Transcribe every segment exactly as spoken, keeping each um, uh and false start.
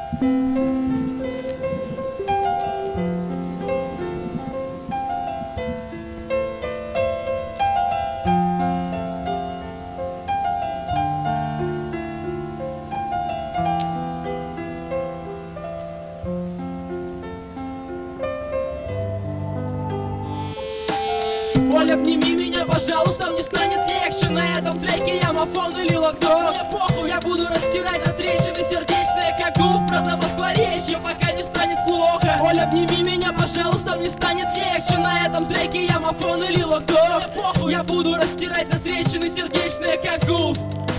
Оля, обними меня, пожалуйста, мне станет легче. На этом треке я мафон или локдон. Мне похуй, я буду растирать на трещины сердечные, как губ про замоскворечье, пока не станет плохо. Оля, обними меня, пожалуйста, мне станет легче. На этом треке я мафон или локдон. Мне похуй, я буду растирать на трещины сердечные, как губ,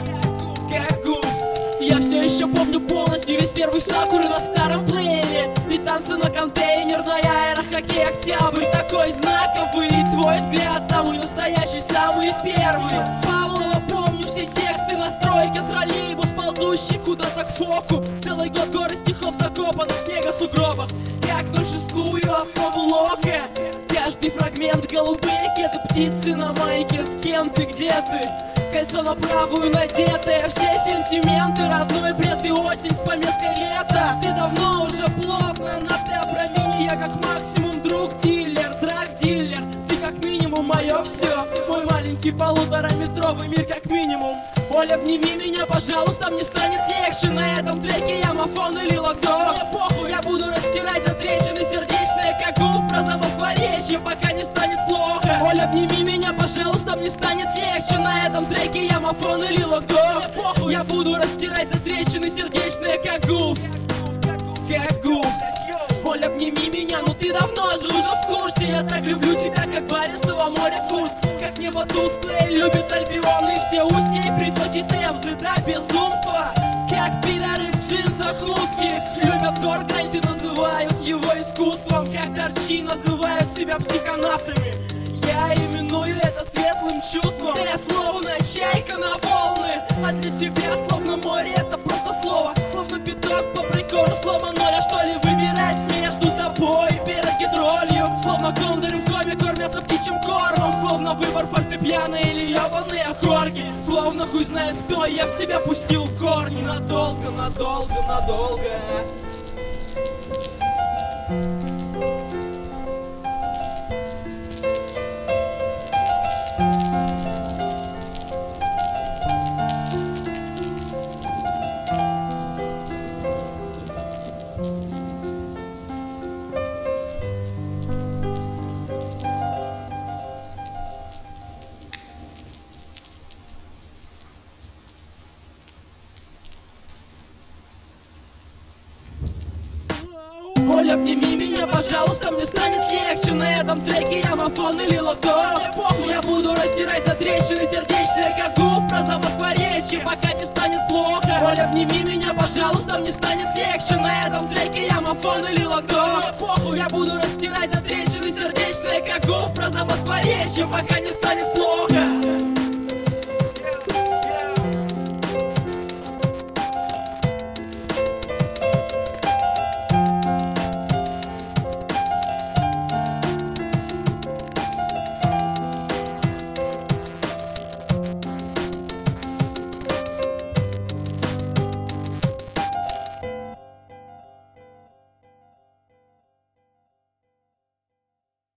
как губ. Я все еще помню полностью весь первый Сакуры на старом плеере. И танцы на контейнерной, аэрохоккей, октябрь такой знаковый. И твой взгляд самый настоящий, самый первый. Павлова помню все тексты, настройки, троллейбус, ползущий куда-то к фоку. Целый год горы стихов закопанных в снегосугробах. Как на шестую основу Лока. Каждый фрагмент голубые кеды, птицы на майке. С кем ты, где ты? Кольцо на правую надетое, все сентименты, родной бред и осень с пометкой лето. Ты давно уже плотно на теопромине, я как максимум друг-дилер, драг-дилер. Ты как минимум мое все, мой маленький полутораметровый мир как минимум. Оля, обними меня, пожалуйста, мне станет легче. На этом треке я мафон или локдон. Мне похуй, я буду растирать на трещины сердечные, как губ про замоскворечье, пока не станет плохо. Оля, обними меня, пожалуйста, мне станет легче. На этом треке я мафон или локдон. Мне похуй, я буду растирать за трещины сердечные, как губ, как губ. Оля, обними меня, ну ты давно же уже в курсе. Я так люблю тебя, как Баренцево море Курск. Как небо тусклое, любит Альбион. И все узкие притоки Темзы до безумства. Как пидоры в джинсах узких любят горгрань, ты называют его искусством. Как торчи называют себя психонавтами. Я именую это светлым чувством. Ты словно чайка на волны, а для тебя словно море это просто слово. Словно пятак по прикору, словно ноль. А что ли выбирать между тобой и пирогидролью? Словно кондоры в коме кормятся птичьим кормом. Словно выбор фортепиано или ебаные аккорги. Словно хуй знает кто, я в тебя пустил корни. Надолго, надолго, надолго. Оля, обними меня, пожалуйста, мне станет легче. На этом треке я мафон или локдон. Мне похуй, я буду растирать за трещины сердечные, как губ про замоскворечье, пока не станет плохо. Оля, обними меня, пожалуйста, мне станет легче. На этом треке я мафон или локдон. Мне похуй, я буду растирать за трещины сердечные, как губ про замоскворечье, пока не станет плохо.